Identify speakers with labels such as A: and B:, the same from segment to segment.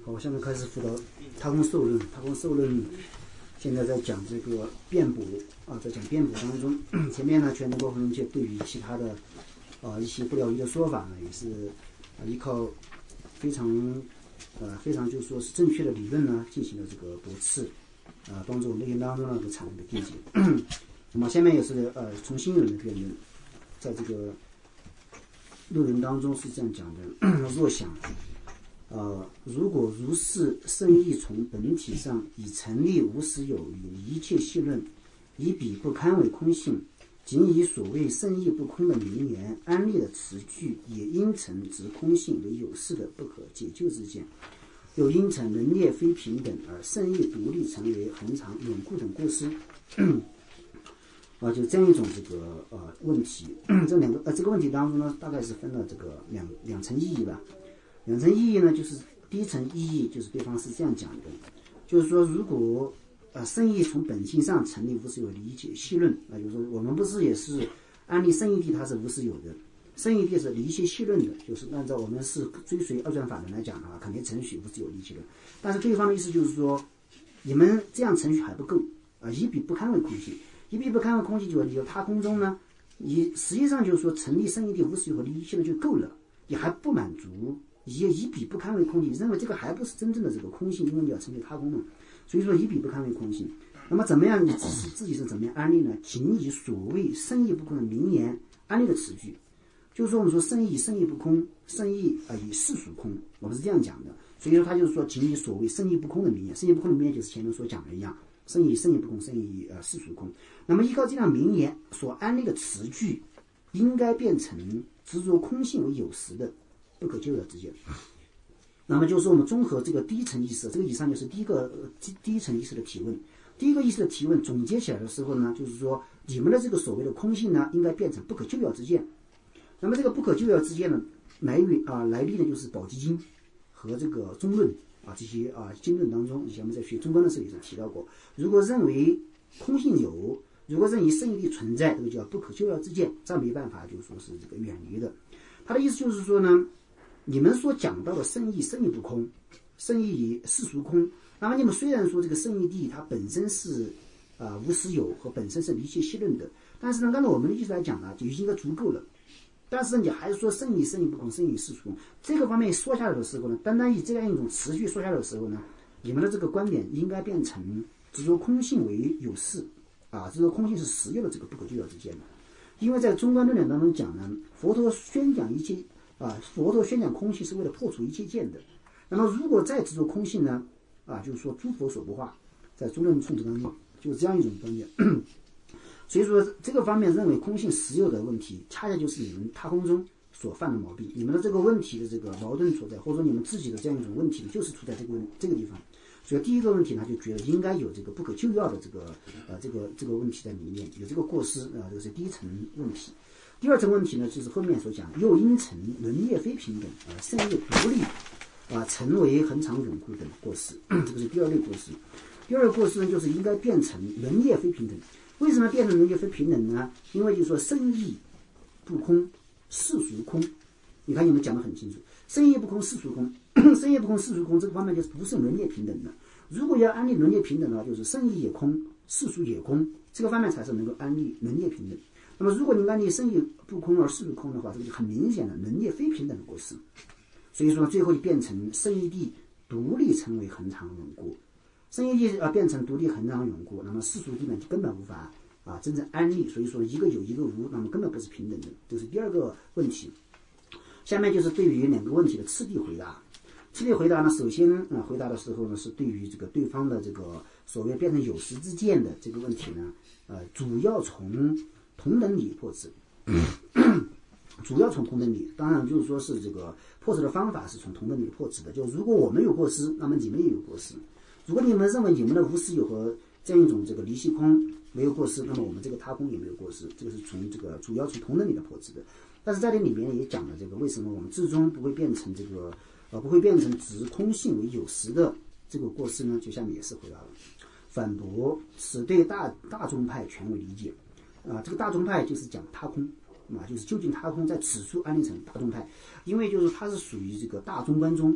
A: 好，我下面开始辅导他空受论。他空受论现在在讲这个辩驳啊，在讲辩驳当中，前面呢全能够分界对于其他的一些不了义的说法呢，也是依靠非常就是说是正确的理论呢进行了这个驳斥，帮助内容当中呢给产生的辩解。那么下面也是从新人的辩论，在这个论文当中是这样讲的：若想如果如是圣义从本体上以成立无实有与一切系论，以彼不堪为空性，仅以所谓圣义不空的名言安立的词句，也应成执空性为有事的不可解救之见，又因成人列非平等而圣义独立成为恒常永固等过失。就这样一种这个问题，这个问题当中呢，大概是分了这个两层意义吧。两层意义呢，就是第一层意义就是对方是这样讲的，就是说如果圣义从本性上成立无实有理解系论，就是说我们不是也是安立圣义谛它是无实有的，圣义谛是离系系论的，就是按照我们是追随二转法门来讲的话，肯定承许无实有理系论。但是对方的意思就是说，你们这样承许还不够以彼不堪为空性，以彼不堪为空性就是他空中呢，你实际上就是说成立圣义谛无实有和离系论就够了，也还不满足。以彼不堪为空性，认为这个还不是真正的这个空性，因为你要成就他空嘛，所以说以彼不堪为空性。那么怎么样？你自己是怎么样安立呢？仅以所谓圣义不空的名言安立的词句，就是说我们说圣义不空，圣义以世俗空，我们是这样讲的。所以说他就是说仅以所谓圣义不空的名言，圣义不空的名言就是前面所讲的一样，圣义不空，圣义世俗空。那么依靠这样名言所安立的词句，应该变成执着空性为有实的不可救药之见。那么就是说我们综合这个第一层意识，这个以上就是第一层意识的提问。第一个意识的提问总结起来的时候呢，就是说你们的这个所谓的空性呢，应该变成不可救药之见。那么这个不可救药之见呢，来历呢就是宝积经和这个中论这些经论当中，以前我们在学中观的时候也是提到过。如果认为空性有，如果认为圣义存在，这个叫不可救药之见，这没办法就说是这个远离的。他的意思就是说呢，你们所讲到的圣义不空，圣义世俗空，那么你们虽然说这个圣义谛它本身是无实有和本身是离系系论的，但是呢按照我们的意思来讲呢，就已经应该足够了。但是你还是说圣义不空，圣义世俗空，这个方面说下来的时候呢，单单以这样一种词句说下来的时候呢，你们的这个观点应该变成执着空性为有事执着空性是实有的这个不可救药之见的。因为在中观论点当中讲呢，佛陀宣讲空性是为了破除一切见的。那么如果再执着空性呢，就是说诸佛所不化，在中论冲突当中就是这样一种观点。所以说这个方面认为空性实有的问题，恰恰就是你们他空中所犯的毛病。你们的这个问题的这个矛盾所在，或者说你们自己的这样一种问题，就是出在这个地方。所以第一个问题呢，就觉得应该有这个不可救药的这个问题在里面，有这个过失这个是第一层问题。第二层问题呢，就是后面所讲又因成伦业非平等圣义独立成为恒常永固等过失，这个是第二类过失。第二个过失呢，就是应该变成伦业非平等。为什么变成伦业非平等呢？因为就是说圣义不空，世俗空。你看你们讲得很清楚，圣义不空，世俗空。圣义不空，世俗空，这个方面就是不是伦业平等的。如果要安立伦业平等的话，就是圣义也空，世俗也空，这个方面才是能够安立伦业平等。那么如果你安立圣义不空而世俗空的话，这个就很明显的伦业非平等的过失。所以说最后就变成圣义谛独立成为恒常永固，圣义谛变成独立恒常永固，那么世俗谛呢就根本无法真正安立。所以说一个有一个无，那么根本不是平等的，这是第二个问题。下面就是对于两个问题的次第回答。次第回答呢，首先回答的时候呢，是对于这个对方的这个所谓变成有实之见的这个问题呢，主要从同等理破斥。主要从同等理，当然就是说是这个破斥的方法是从同等理破斥的。就如果我们有过失，那么你们也有过失。如果你们认为你们的无实有和这样一种这个离系空没有过失，那么我们这个他空也没有过失。这个是从这个主要从同等理的破斥的。但是在这里面也讲了这个为什么我们最终不会变成这个不会变成执空性为有实的这个过失呢？就下面也是回答了。反驳此对大宗派权为理解这个大宗派就是讲他空就是究竟他空在此处安立成大宗派，因为就是它是属于这个大中观中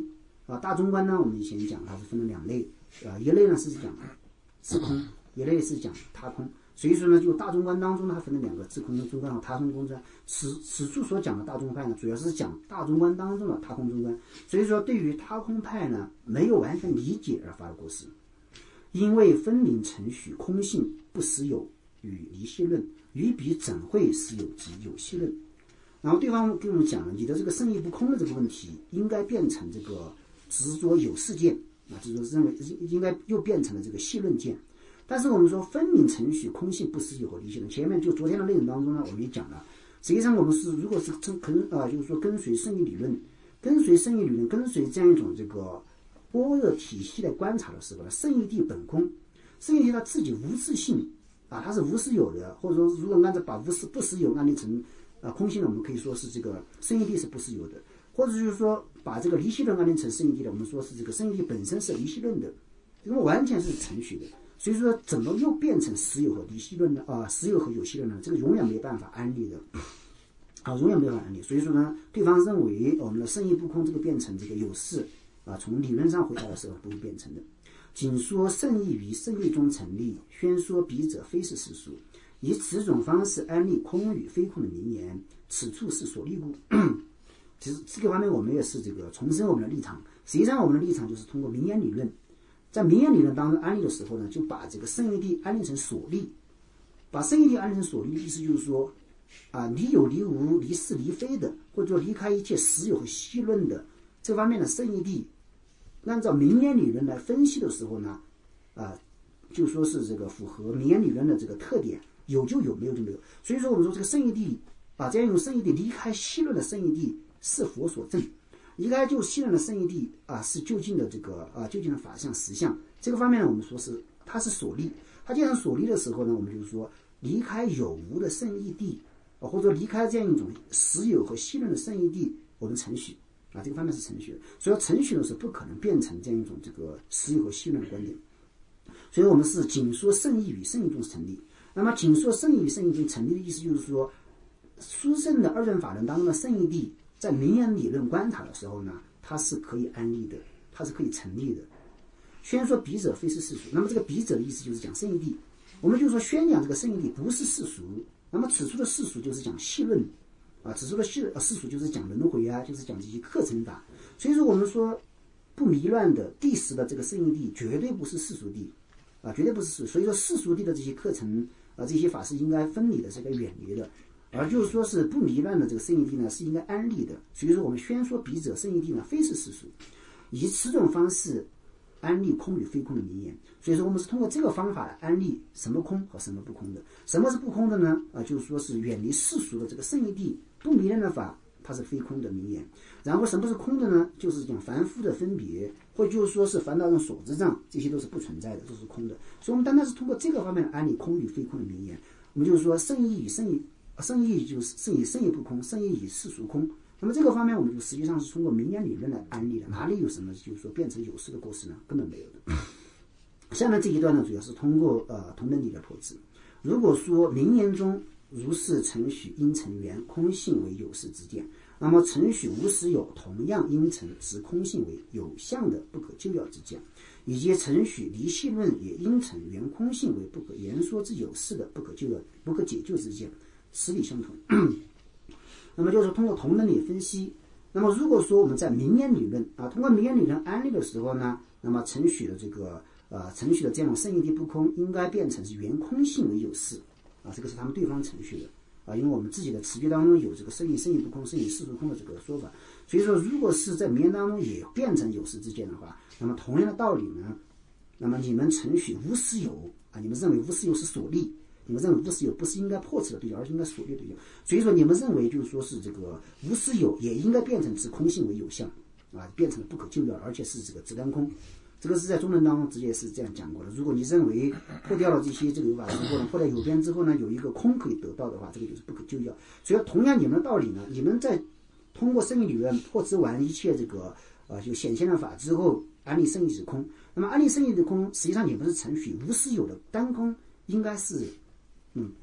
A: 大中观呢，我们以前讲它是分了两类，一类呢是讲自空，一类是讲他空。所以说呢，就大中观当中呢，它分了两个自空中观和他空中观。此处所讲的大中派呢，主要是讲大中观当中的他空中观。所以说，对于他空派呢，没有完全理解而发的过失。因为分明承许空性不实有与离系论，于彼怎会实有及有系论？然后对方跟我们讲了，你的这个圣义不空的这个问题，应该变成这个执着有事件就是认为应该又变成了这个系论见。但是我们说分明承许空性不实有和离系论，前面就昨天的内容当中呢，我们也讲了，实际上我们是如果是就是说跟随圣义理论，跟随这样一种这个般若体系来观察的时候呢，圣义谛本空，圣义谛它自己无自性它是无实有的，或者说如果按照把无实不实有按理成空性呢，我们可以说是这个圣义谛是不实有的，或者就是说把这个离系论按理成圣义谛的，我们说是这个圣义谛本身是离系论的，因为完全是承许的。所以说怎么又变成实有和离系论呢？实有和有系论呢？这个永远没办法安利的永远没办法安利。所以说呢，对方认为我们的圣义不空这个变成这个有事从理论上回答的时候不会变成的。仅说圣义于圣义中成立，宣说彼者非是世俗，以此种方式安利空与非空的名言，此处是所立故。其实这个方面我们也是这个重申我们的立场。实际上我们的立场就是通过名言理论，在名言理论当中安利的时候呢，就把这个圣义谛安利成所立。把圣义谛安利成所立，意思就是说离有离无、离是离非的，或者说离开一切实有和系论的这方面的圣义谛，按照名言理论来分析的时候呢，就说是这个符合名言理论的这个特点，有就有，没有就没有。所以说我们说这个圣义谛这样用圣义谛离开系论的圣义谛是佛所证，离开就系论的圣义谛是究竟的这个究竟的法相实相。这个方面呢，我们说是它是所立。它既然所立的时候呢，我们就是说离开有无的圣义谛或者说离开这样一种实有和系论的圣义谛，我们承许这个方面是承许的。所以承许的时候不可能变成这样一种这个实有和系论的观点。所以我们是仅说圣义与圣义中成立。那么仅说圣义与圣义中成立的意思就是说，殊胜的二正法轮当中的圣义谛在名言理论观察的时候呢，它是可以安立的，它是可以成立的。宣说彼者非是世俗，那么这个彼者的意思就是讲圣义谛，我们就说宣讲这个圣义谛不是世俗。那么此处的世俗就是讲系论此处的世俗就是讲轮回就是讲这些课程法。所以说我们说不迷乱的第十的这个圣义谛绝对不是世俗谛绝对不是世俗。所以说世俗谛的这些课程这些法是应该分离的，是应该远离的，而就是说是不迷乱的这个圣义谛呢是应该安立的。所以说我们宣说彼者圣义谛呢非是世俗，以此种方式安立空与非空的名言。所以说我们是通过这个方法来安立什么空和什么不空的。什么是不空的呢？就是说是远离世俗的这个圣义谛不迷乱的法，它是非空的名言。然后什么是空的呢？就是讲凡夫的分别，或者就是说是烦恼中所知障，这些都是不存在的，都是空的。所以我们单单是通过这个方面安立空与非空的名言。我们就是说圣义与圣义就是圣义不空，圣义与世俗空。那么这个方面我们就实际上是通过名言理论来安立的，哪里有什么就是说变成有事的过失呢？根本没有的。下面这一段呢，主要是通过同等理的破斥。如果说名言中如是承许因成缘空性为有事之见，那么承许无实有同样因成执空性为有相的不可救药之见，以及承许离系论也因成缘空性为不可言说之有事的不可救药不可解救之见，实理相同。那么就是通过同等理分析。那么如果说我们在名言理论通过名言理论安立的时候呢，那么承许的这个承许的这种圣义谛不空应该变成是缘空性为有事这个是他们对方程序的因为我们自己的词句当中有这个圣义不空、圣义世俗空的这个说法。所以说如果是在名言当中也变成有事之见的话，那么同样的道理呢，那么你们承许无实有你们认为无实有是所立，你们认为无实有不是应该破斥的对象，而是应该所立的对象。所以说你们认为就是说是这个无实有也应该变成执空性为有相变成了不可救药，而且是这个自干空。这个是在中论当中直接是这样讲过的。如果你认为破掉了这些这个有法之后呢，破掉有边之后呢，有一个空可以得到的话，这个就是不可救药。所以同样你们的道理呢，你们在通过圣义理论破斥完一切这个就显现的法之后，安立圣义之空。那么安立圣义的空，实际上你们是承许无实有的单空应该是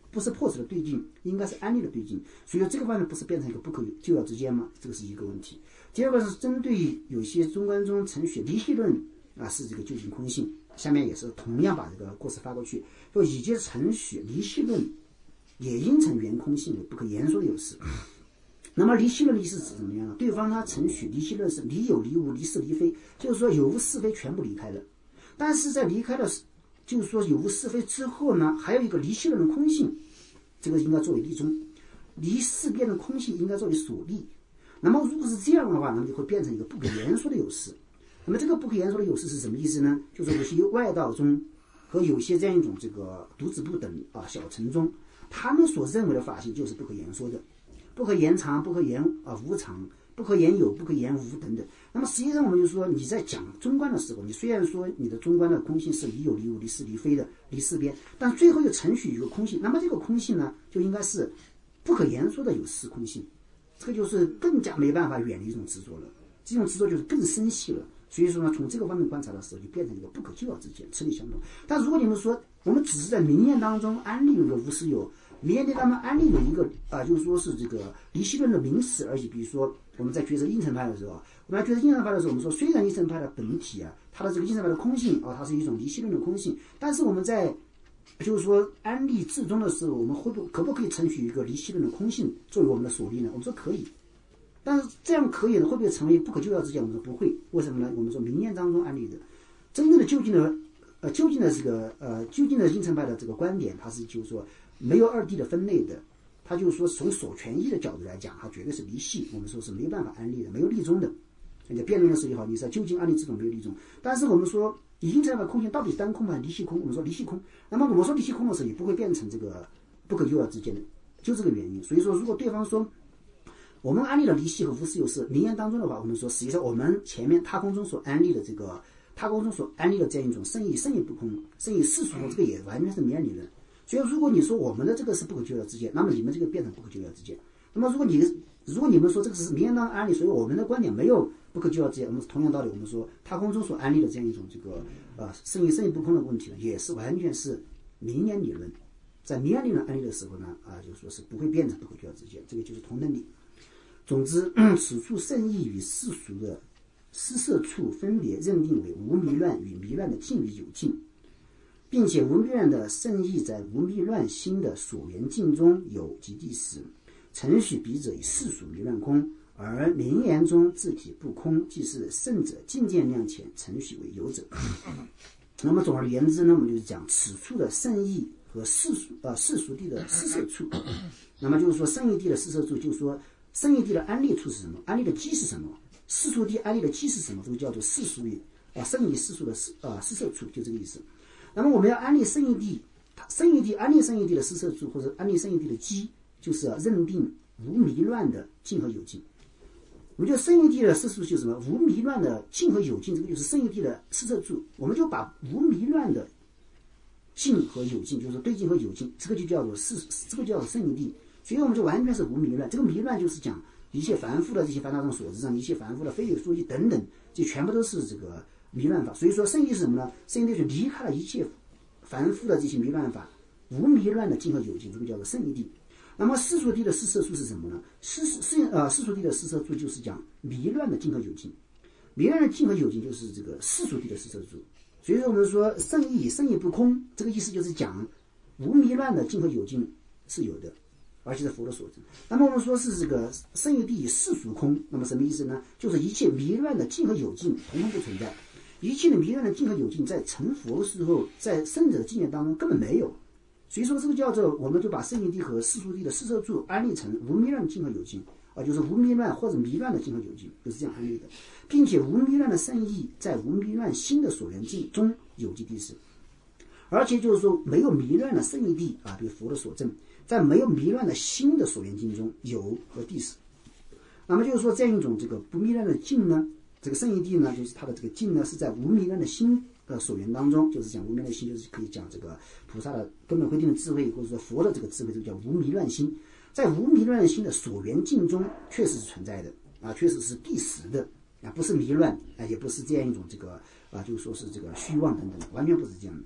A: 不是破除的对境，应该是安立的对境。所以说这个方面不是变成一个不可救药之见吗？这个是一个问题。第二个是针对有些中观中承许离系论是这个究竟空性，下面也是同样把这个故事发过去，说以及承许离系论也应成原空性为不可言说的有事。那么离系论的意思是怎么样呢？对方他承许离系论是离有离无离是离非，就是说有无是非全部离开了，但是在离开了就是说有无是非之后呢，还有一个离系论的空性，这个应该作为例中，离事变的空性应该作为所立。那么如果是这样的话，那么就会变成一个不可言说的有事。那么这个不可言说的有事是什么意思呢？就是有些外道中和有些这样一种这个独子部等小乘中，他们所认为的法性就是不可言说的，不可言常，不可言无常，不可言有，不可言无等等。那么实际上我们就说，你在讲中观的时候，你虽然说你的中观的空性是离有离无离是离非的离事边，但最后又承许一个空性，那么这个空性呢，就应该是不可言说的有事空性。这个就是更加没办法远离这种执着了，这种执着就是更深细了。所以说呢，从这个方面观察的时候，就变成一个不可救药之见，此理相同。但如果你们说我们只是在明验当中安立一个无实有，明验当中安立了一个就是说是这个离系论的名词而已。比如说我们在抉择应成派的时候，我们在抉择应成派的时候，我们说虽然应成派的本体它的这个应成派的空性它是一种离系论的空性，但是我们在就是说安立至终的时候，我们可不可以承许一个离系论的空性作为我们的所立呢？我们说可以，但是这样可以呢，会不会成为不可救药之见？我们说不会。为什么呢？我们说明验当中安立的真正的究竟的这个究竟的应成派的这个观点，它是就是说没有二谛的分类的，它就是说从所权益的角度来讲，它绝对是离系，我们说是没办法安立的，没有立宗的。人家辩论的时候也好，你在究竟安立这种没有立宗，但是我们说已经这样的空性到底单空还是离系空？我们说离系空。那么我们说离系空的时候，也不会变成这个不可救药之见的，就这个原因。所以说，如果对方说我们安立的离系和无实有是明验当中的话，我们说实际上我们前面他空中所安立的这样一种圣义不空、圣义世俗空，这个也完全是明验理论。所以如果你说我们的这个是不可救药之见，那么你们这个变成不可救药之见。那么如果你们说这个是明验当中安立，所以我们的观点没有不可救药之见，我们同样道理，我们说他空中所安立的这样一种这个圣义不空的问题呢，也是完全是明验理论。在明验理论安立的时候呢，就是说是不会变成不可救药之见，这个就是同等理。总之，此处圣义与世俗的施设处分别认定为无迷乱与迷乱的境与有境，并且无迷乱的圣义在无迷乱心的所缘境中有极地时，承许彼者以世俗迷乱空，而名言中自体不空，即是圣者境界量前承许为有者。那么总而言之呢，我们就是讲此处的圣义和世俗地的施设处。那么就是说圣义地的施设处，就是说圣义地的安立处是什么？安立的基是什么？世俗地安立的基是什么？这个叫做世俗义圣义世俗的施设处，就这个意思。那么我们要安立圣义地安立圣义地的施设处，或者安立圣义地的基，就是认定无迷乱的境和有境。我们就圣义地的施设处就是什么？无迷乱的境和有境，这个就是圣义地的施设处。我们就把无迷乱的境和有境，就是对境和有境，这个就叫做圣义地。所以我们就完全是无迷乱。这个迷乱就是讲一切凡夫的这些烦恼中所知上，一切凡夫的非有说义等等，这全部都是这个迷乱法。所以说圣义是什么呢？圣义就离开了一切凡夫的这些迷乱法，无迷乱的境和有境，这个叫做圣义地。那么世俗地的施设处是什么呢？世俗地的施设处就是讲迷乱的境和有境，迷乱的境和有境就是这个世俗地的施设处。所以说我们说圣义不空，这个意思就是讲无迷乱的境和有境是有的，而且是佛的所证。那么我们说是这个圣义地世俗空，那么什么意思呢？就是一切迷乱的境和有境统统不存在，一切的迷乱的境和有境在成佛的时候，在圣者的境界当中根本没有。所以说这个叫做，我们就把圣义地和世俗地的施设处安立成无迷乱的境和有境就是无迷乱或者迷乱的境和有境，就是这样安立的，并且无迷乱的圣义在无迷乱心的所缘境中有极地时，而且就是说没有迷乱的圣义地比如佛的所证，在没有迷乱的心的所缘境中有和地时。那么就是说这样一种这个不迷乱的境呢，这个圣义地呢，就是它的这个境呢是在无迷乱的心的所缘当中，就是讲无迷乱的心，就是可以讲这个菩萨的根本慧定的智慧，或者说佛的这个智慧，这个叫无迷乱心。在无迷乱心的所缘境中确实是存在的确实是第实的不是迷乱也不是这样一种这个就是说是这个虚妄等等，完全不是这样的。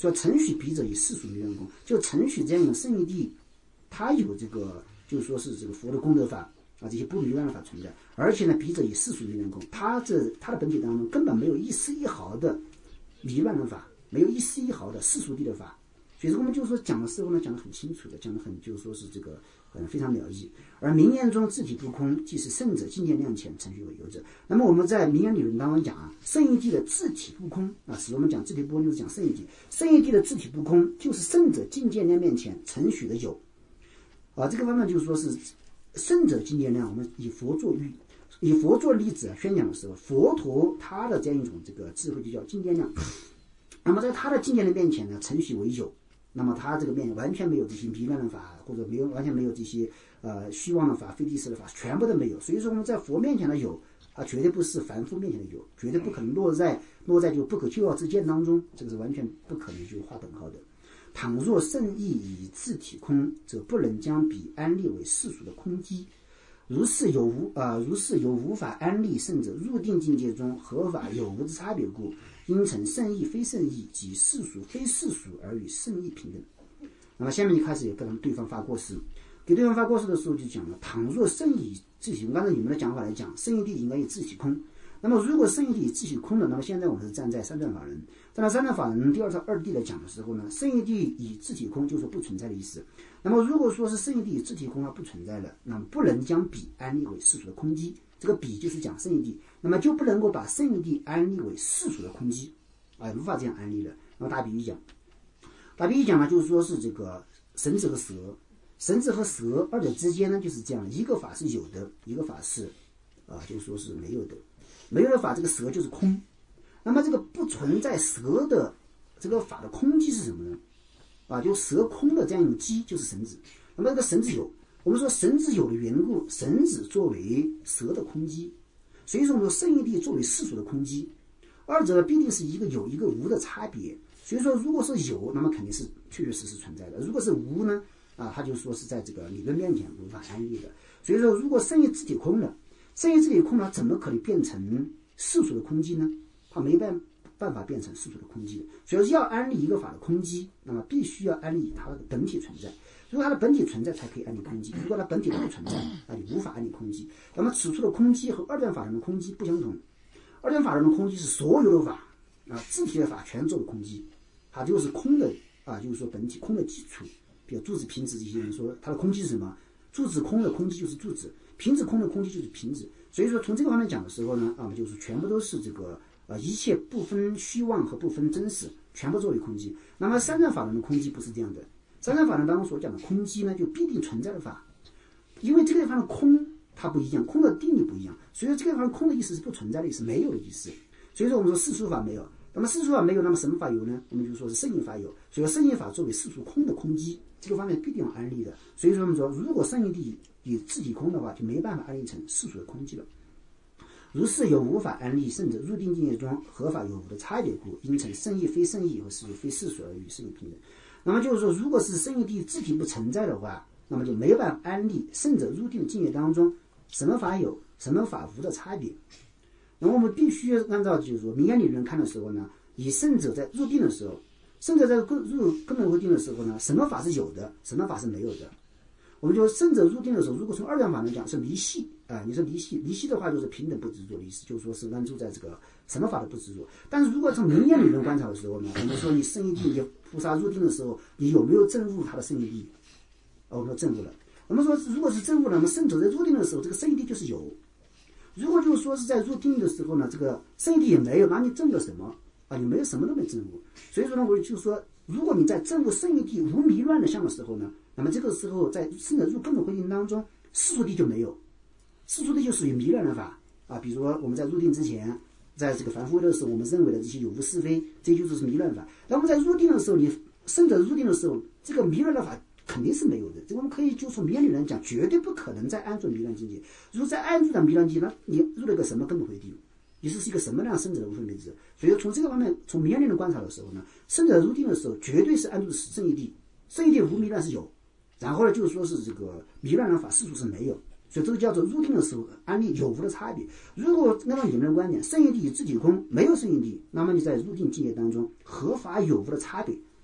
A: 说程序笔者以世俗迷乱功，就程序这样一个圣义谛，它有这个就是说是这个佛的功德法啊，这些不迷乱的法存在，而且呢，笔者以世俗迷乱功，它的本体当中根本没有一丝一毫的迷乱的法，没有一丝一毫的世俗谛的法。所以说我们就是说讲的时候呢，讲得很清楚的，讲得很就是说是这个非常了义。而名言中自体不空，即是圣者境界量前程序为有者。那么我们在名言理论当中讲啊，圣义谛的自体不空啊，使我们讲自体不空就是讲圣义谛，圣义谛的自体不空就是圣者境界量面前程序的有啊。这个方面就是说是圣者境界量，我们以佛作喻，以佛做例子宣讲的时候，佛陀他的这样一种这个智慧就叫境界量。那么在他的境界的面前呢，程序为有。那么他这个面完全没有这些迷乱的法，或者完全没有这些虚妄的法、非谛实的法，全部都没有。所以说我们在佛面前的有，它绝对不是凡夫面前的有，绝对不可能落在就不可救药之见当中，这个是完全不可能就划等号的。倘若圣义以自体空，则不能将彼安立为世俗的空机。如是有无法安立圣者入定境界中合法有无之差别故，因成圣义非圣义及世俗非世俗而与圣义平等。那么下面就开始有跟对方发过失，给对方发过失的时候就讲了，倘若圣义以自体空，按照你们的讲法来讲，圣义谛应该以自体空。那么如果圣义谛以自体空的，那么现在我们是站在三藏法人，站在三藏法人第二套二谛来讲的时候呢，圣义谛以自体空就是说不存在的意思。那么如果说是圣义谛以自体空它不存在了，那么不能将彼安立为世俗的空机，这个彼就是讲圣义谛，那么就不能够把圣义谛安立为世俗的空机无法这样安立了。那么打比喻讲呢，就是说是这个绳子和蛇二者之间呢就是这样，一个法是有的，一个法是就是说是没有的。没有的法，这个蛇就是空。那么这个不存在蛇的这个法的空机是什么呢？就蛇空的这样一种机就是绳子。那么这个绳子有，我们说绳子有的缘故，绳子作为蛇的空机，所以说我们说圣义谛作为世俗的空机，二者必定是一个有一个无的差别。所以说如果是有，那么肯定是确确实实存在的；如果是无呢，它就说是在这个理论面前无法安立的。所以说如果圣义自体空了，圣义自体空了，怎么可能变成世俗的空机呢？它没办法变成世俗的空机。所以要安立一个法的空机，那么必须要安立它的本体存在。如果它的本体存在，才可以安立空机；如果它本体不存在，那就无法安立空机。那么此处的空机和二段法人的空机不相同。二段法人的空机是所有的法自体的法全作为空机，它就是空的就是说本体空的基础。比如柱子、瓶子这些人说它的空机是什么？柱子空的空机就是柱子，瓶子空的空机就是瓶子。所以说从这个方面讲的时候呢，就是全部都是这个一切不分虚妄和不分真实，全部作为空机。那么三藏法门的空机不是这样的，三藏法门当中所讲的空机呢，就必定存在的法，因为这个地方的空它不一样，空的定义不一样，所以这个地方空的意思是不存在的意思，没有的意思。所以说我们说世俗法没有，那么世俗法没有，那么什么法有呢？我们就说是圣义法有，所以圣义法作为世俗空的空机，这个方面必定要安立的。所以说我们说，如果圣义谛以自体空的话，就没办法安立成世俗的空机了。如是有无法安立圣者入定境界中合法有无的差别故，因成圣义非圣义和世俗非世俗而与圣义平等。那么就是说，如果是圣义谛自体不存在的话，那么就没办法安立圣者入定的境界当中什么法有什么法无的差别。那么我们必须按照就是说名言理论看的时候呢，以圣者在入定的时候，圣者在入根本入定的时候呢，什么法是有的，什么法是没有的。我们就圣者入定的时候，如果从二段法来讲是离系你说离系的话就是平等不执着的意思，就是说是安住在这个什么法的不执着。但是如果从名言理论观察的时候呢，我们说你圣义谛，你菩萨入定的时候，你有没有证悟他的圣义谛？我们说证悟了。我们说如果是证悟了，那么圣者在入定的时候，这个圣义谛就是有。如果就是说是在入定的时候呢，这个圣义谛也没有，那你证了什么你没有，什么都没证悟。所以说呢，我就说，如果你在证悟圣义谛无迷乱的相的时候呢，那么这个时候在圣者入根本慧定当中，世俗谛就没有，世俗谛就属于迷乱的法比如说我们在入定之前，在这个凡夫的时候，我们认为的这些有无是非，这就是迷乱法。那我们在入定的时候，你圣者入定的时候，这个迷乱的法肯定是没有的。这我们可以就从名言理论讲，绝对不可能再安住迷乱境界。如果再安住在迷乱境界，那你入了一个什么根本慧定？你是一个什么样圣者的无分别智？所以从这个方面，从名言理论观察的时候呢，圣者入定的时候，绝对是安住圣义谛，圣义谛无迷乱是有。然后呢，就是说是这个迷乱的法世俗是没有，所以这个叫做入定的时候安立有无的差别。如果按照你们的观点，圣义谛与自体空没有圣义谛，那么你在入定境界当中合法有无的差别，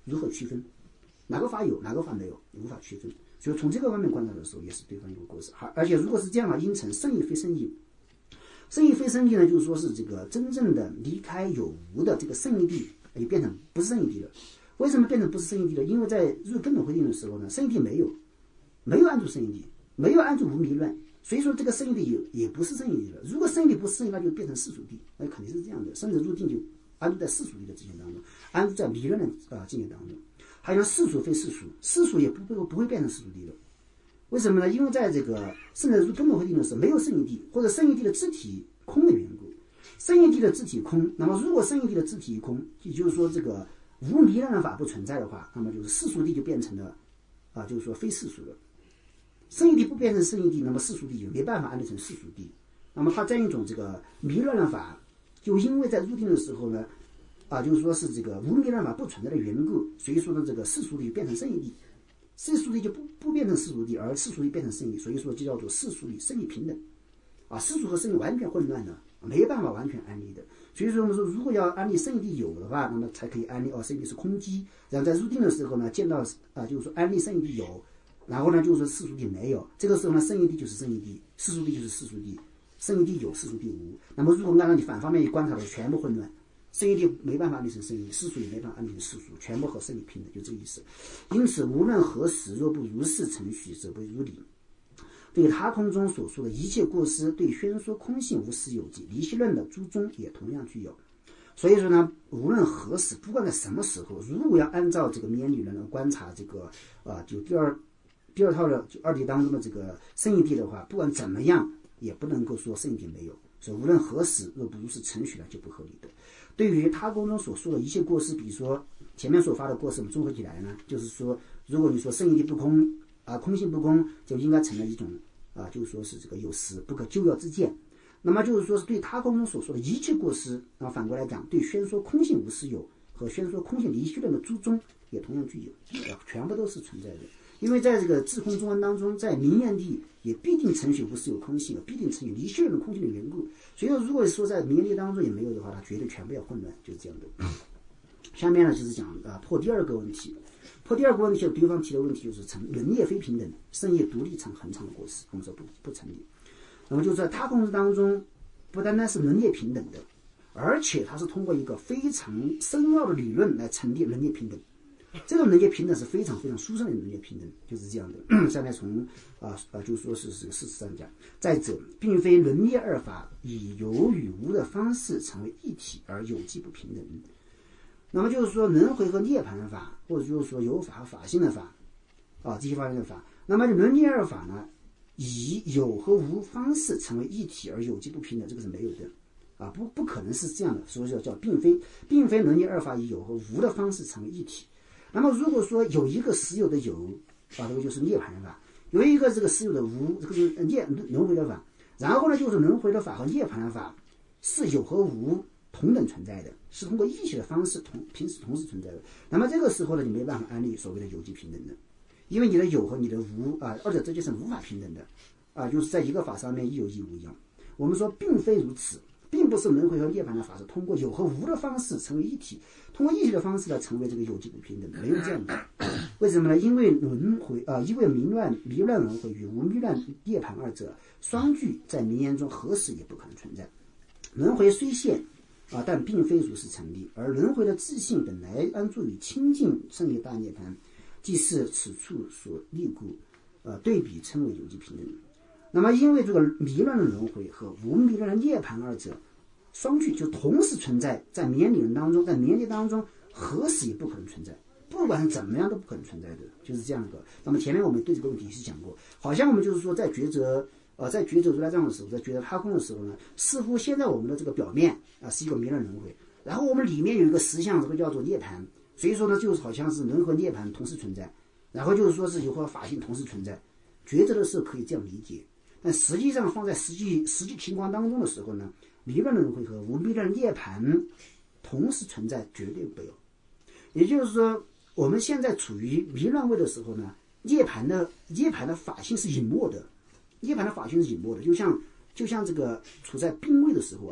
A: 如何区分？哪个法有，哪个法没有，无法区分。所以从这个方面观察的时候，也是对方一个过失。而且如果是这样的话，应成圣义非圣义。圣义非圣义呢，就是说是这个真正的离开有无的这个圣义地，也变成不是圣义地了。为什么变成不是圣义地了？因为在入根本会定的时候呢，圣义地没有安住圣义地，没有安住无迷乱，所以说这个圣义地也不是圣义地了。如果圣义地不是圣义，那就变成世俗地，那肯定是这样的。甚至入定就安住在世俗地的境界当中，安住在迷乱的境界当中。还有世俗非世俗，世俗也不会变成世俗地了。为什么呢？因为在这个甚至入根本会定的时候，没有圣义地，或者圣义地的自体空的缘故。圣义地的自体空，那么如果圣义地的自体空，也就是说这个无迷乱的法不存在的话，那么就是世俗地就变成了就是说非世俗了。圣义地不变成圣义地，那么世俗地就没办法安立成世俗地。那么它这样一种这个迷乱的法，就因为在入定的时候呢，就是说是这个无迷乱法不存在的缘故，所以说呢这个世俗地变成圣义地，世俗地就不变成世俗地，而世俗地变成圣义，所以说就叫做世俗地圣义平等。世俗和圣义完全混乱的，没办法完全安立的。所以说我们说，如果要安立圣义地有的话，那么才可以安立圣义地是空机。然后在入定的时候呢，见到就是说安立圣义地有，然后呢就是说世俗地没有，这个时候呢圣义地就是圣义地，世俗地就是世俗地，圣义地有，世俗地无。那么如果按照你反方面一观察的，全部混乱。圣义地没办法安立成圣义，世俗也没办法安立成世俗，全部和圣义平等，就这个意思。因此无论何时，若不如是程序，则不如理。对他空中所说的一切过失，对宣说空性无实有记，离析论的诸宗也同样具有。所以说呢，无论何时，不管在什么时候，如果要按照这个绵理论来观察这个就第二套的就二谛当中的这个圣义谛的话，不管怎么样，也不能够说圣义谛没有。所以无论何时，若不如是程序呢，就不合理的。对于他空中所说的一切过失，比如说前面所发的过失，我们综合起来呢，就是说，如果你说圣义谛不空空性不空，就应该成了一种就是说是这个有实不可救药之见。那么就是说是对他空中所说的一切过失，然后反过来讲，对宣说空性无实有和宣说空性离虚论的诸宗也同样具有，全部都是存在的。因为在这个自空中观当中，在明验地也必定承许无实有空性，必定承许离虚论的空性的缘故。所以说，如果说在明验地当中也没有的话，它绝对全部要混乱，就是这样的。下面呢就是讲破第二个问题。破第二个问题，对方提的问题就是成人业非平等，圣业独立成恒常的过失，我们说不成立。那么就是在他空当中，不单单是人业平等的，而且它是通过一个非常深奥的理论来成立人业平等。这个人业平等是非常非常殊胜的人业平等，就是这样的。下面从就是说是这个事实上讲，再者，并非人业二法以有与无的方式成为一体而有机不平等。那么就是说，轮回和涅槃法，或者就是说有法和法性的法这些方面的法，那么人业二法呢，以有和无方式成为一体而有机不平等，这个是没有的不可能是这样的，所以叫并非人业二法以有和无的方式成为一体。那么如果说有一个实有的有这个就是涅槃法，有一个这个实有的无，这个就是轮回的法，然后呢就是轮回的法和涅槃的法是有和无同等存在的，是通过一体的方式平时同时存在的。那么这个时候呢，你没办法安立所谓的有机平等的，因为你的有和你的无二者之间是无法平等的就是在一个法上面一有一无一样。我们说并非如此，并不是轮回和涅槃的法是通过有和无的方式成为一体，通过一体的方式来成为这个有机不平等，没有这样的。为什么呢？因为轮回因为迷乱轮回与无迷乱涅槃二者双具，在名言中何时也不可能存在。轮回虽现但并非如是成立，而轮回的自性本来安住于清净胜利大涅槃，即是此处所立故对比称为有机平等。那么因为这个迷乱的轮回和无迷乱的涅槃二者双具就同时存在，在名言理论当中，在名言界当中何时也不可能存在，不管怎么样都不可能存在的，就是这样的。那么前面我们对这个问题是讲过，好像我们就是说在抉择如来藏的时候，在抉择他空的时候呢，似乎现在我们的这个表面是一个迷乱轮回，然后我们里面有一个实相，这个叫做涅槃，所以说呢就是好像是人和涅槃同时存在，然后就是说是有和法性同时存在，抉择的时候可以这样理解。但实际上放在实际情况当中的时候呢，迷乱轮回和无迷乱涅槃同时存在绝对没有。也就是说，我们现在处于迷乱位的时候呢，涅槃的法性是隐没的，涅槃的法性是隐没的，就像这个处在病位的时候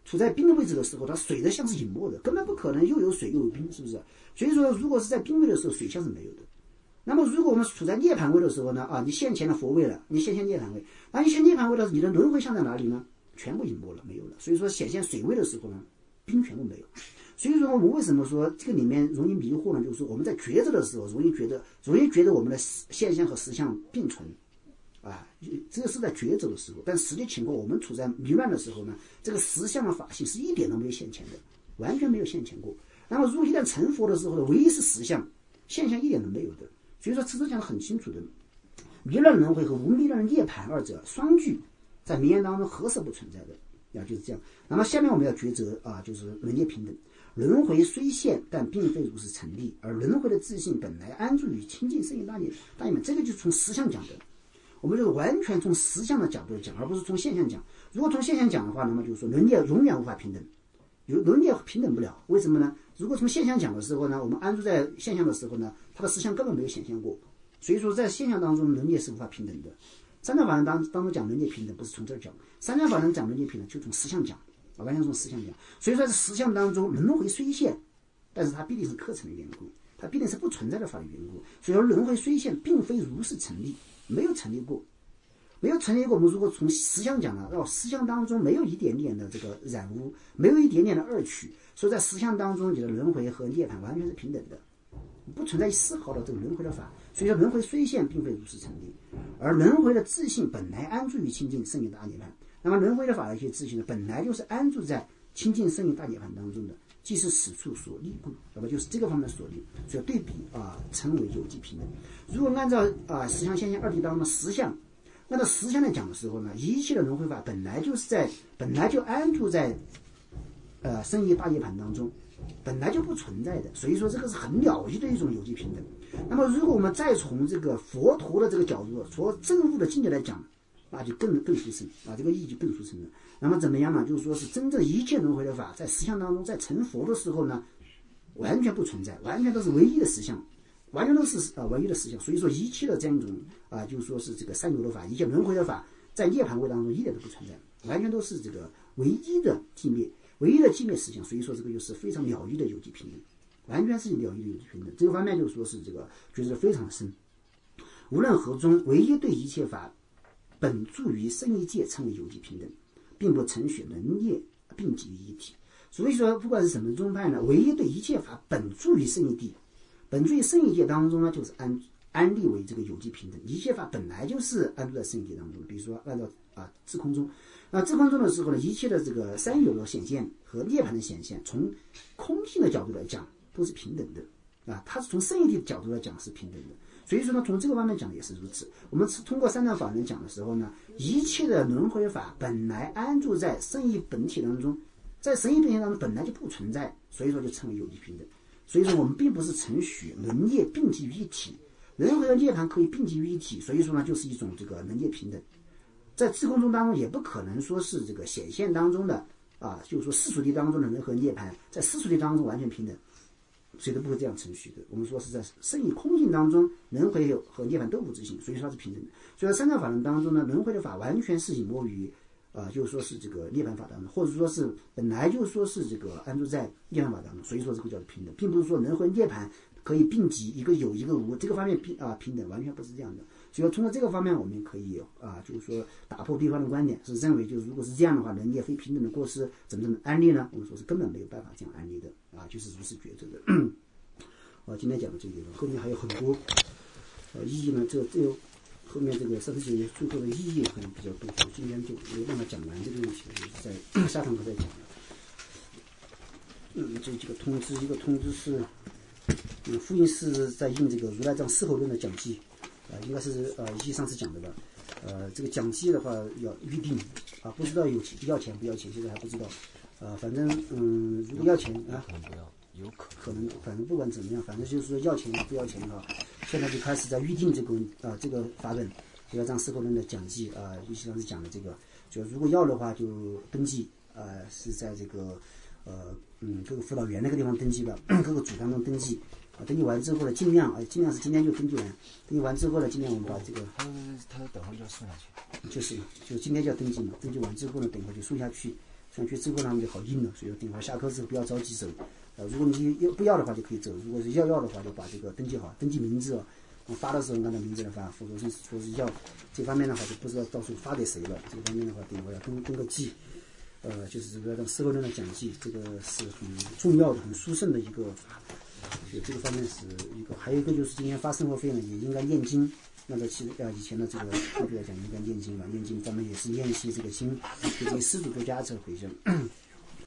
A: 处在冰的位置的时候，它水的象是隐没的，根本不可能又有水又有冰，是不是？所以说，如果是在冰位的时候，水象是没有的。那么，如果我们处在涅槃位的时候呢？你现前的佛位了，你现涅槃位，那你现涅槃位的时候，你的轮回象在哪里呢？全部隐没了，没有了。所以说，显现水位的时候呢，冰全部没有。所以说，我们为什么说这个里面容易迷惑呢？就是说我们在抉择的时候，容易觉得我们的现象和实相并存。这个是在抉择的时候，但实际情况，我们处在迷乱的时候呢，这个实相的法性是一点都没有现前的，完全没有现前过。那么，如果一旦成佛的时候呢，唯一是实相，现象一点都没有的。所以说，此处讲得很清楚的，迷乱轮回和无迷乱涅槃二者双具，在名言当中合是不存在的，就是这样。那么下面我们要抉择就是人界平等。轮回虽现，但并非如是成立，而轮回的自性本来安住于清净圣义大圆满。这个就是从实相讲的。我们就是完全从实相的角度讲，而不是从现象讲。如果从现象讲的话，那么就是说人界永远无法平等，人界平等不了。为什么呢？如果从现象讲的时候呢，我们安住在现象的时候呢，它的实相根本没有显现过，所以说在现象当中，人界是无法平等的。三藏法门当中讲人界平等，不是从这儿讲；三藏法门讲人界平等，就从实相讲，完全从实相讲。所以说在实相当中，轮回虽现，但是它必定是课程的缘故，它必定是不存在的法律缘故。所以说轮回虽现，并非如是成立。没有成立过。我们如果从实相讲呢，实相当中没有一点点的这个染污，没有一点点的二取，所以在实相当中，你的轮回和涅槃完全是平等的，不存在丝毫的这个轮回的法。所以说轮回虽现，并非如是成立，而轮回的自性本来安住于清净圣义大涅槃。那么轮回的法的一些自性呢，本来就是安住在清净圣义大涅槃当中的，即是此处所立故，那么就是这个方面所立，所以对比称为有机平等。如果按照实相现象二谛当中的实相，按照实相来讲的时候呢，一切的轮回法本来就安住在圣义大涅槃当中，本来就不存在的。所以说这个是很了不起的一种有机平等。那么如果我们再从这个佛陀的这个角度，从证悟的境界来讲，那就更殊胜这个意义就更殊胜了。那么怎么样呢？就是说是真正一切轮回的法在实相当中，在成佛的时候呢，完全不存在，完全都是唯一的实相，完全都是唯一的实相。所以说一切的这样一种就是说是这个三有的法，一切轮回的法，在涅槃位当中一点都不存在，完全都是这个唯一的寂灭实相。所以说这个就是非常了义的有机平等，完全是了义的有机平等。这个方面就是说是这个觉得非常深。无论何宗，唯一对一切法本住于圣义界，称为有机平等，并不承许人业并集于一体。所以说不管是什么宗派呢，唯一对一切法本住于圣义地，本住于圣义界当中呢，就是安立为这个有机平等。一切法本来就是安住在圣义界当中，比如说按照自空中，自空中的时候呢，一切的这个三有的显现和涅槃的显现，从空性的角度来讲都是平等的它是从圣义地的角度来讲是平等的。所以说呢，从这个方面讲也是如此。我们通过三藏法门讲的时候呢，一切的轮回法本来安住在圣义本体当中，在神义本体当中本来就不存在，所以说就称为有机平等。所以说我们并不是承许人业并集于一体，轮回和涅槃可以并集于一体，所以说呢就是一种这个人业平等。在自空中当中也不可能说是这个显现当中的就是说世俗谛当中的人和涅槃在世俗谛当中完全平等，谁都不会这样承许的。我们说是在圣义空性当中，轮回和涅槃都无自性，所以说它是平等的。所以在三藏法门当中呢，轮回的法完全是隐没于就是说是这个涅槃法当中，或者说是本来就是说是这个安住在涅槃法当中，所以说这个叫做平等，并不是说轮回涅槃可以并集，一个有一个无，这个方面平等完全不是这样的。所以通过这个方面，我们可以就是说打破对方的观点，是认为就是如果是这样的话，人业非平等的过失怎么安利呢？我们说是根本没有办法这样安利的就是如是抉择的。今天讲的这个地方，后面还有很多意义呢，这后面这个39页最后的意义可能比较多，我今天就没办法讲完这个问题，就是在下堂课再讲了。这几个通知，一个通知是复印寺在印这个如来藏四后论的讲记应该是一上次讲的吧。这个讲记的话要预定不知道要钱不要钱，现在还不知道。反正如果要钱可能不要，有可能，反正不管怎么样，反正就是说要钱不要钱现在就开始在预定这个法本如来藏四后论的讲记一上次讲的这个，就如果要的话就登记是在这个各个辅导员那个地方登记的，各个组当中登记登记完之后呢，尽量是今天就登记完。登记完之后呢，今天我们把这个他等会就要送下去，就今天就要登记嘛。登记完之后呢，等会就送下去。 上去之后他们就好印了，所以说电话下课之后不要着急走，如果你不要的话就可以走，如果是要的话就把这个登记好，登记名字发的时候按照名字来发，否则说是要这方面的话就不知道到时候发给谁了，这方面的话电话要登个记，就是这个事后人的讲记，这个是很重要的、很殊胜的一个法，所以这个方面是一个。还有一个就是今天发生活费呢，也应该念经。那么以前的这个特别来讲，应该念经嘛，念经方面也是练习这个心，给这个施主多加这个回向。